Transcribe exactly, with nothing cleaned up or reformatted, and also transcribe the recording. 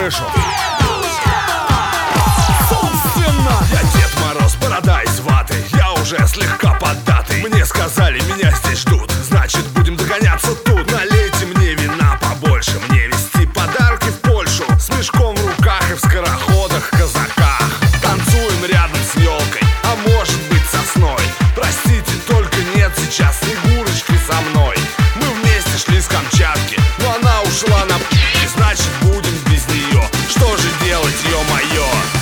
крышу. Собственно, я Дед Мороз, борода из ваты. Я уже слегка поддатый. Мне сказали, меня здесь ждут, значит будем догоняться тут. Налейте мне вина побольше, мне везти подарки в Польшу. С мешком в руках и в скороходах, казаках. Танцуем рядом с елкой, а может быть сосной. Простите, только нет сейчас Снегурочки со мной. Мы вместе шли с Камчатки, но она ушла на п***, значит будем без нее. Что же делать, ё-моё?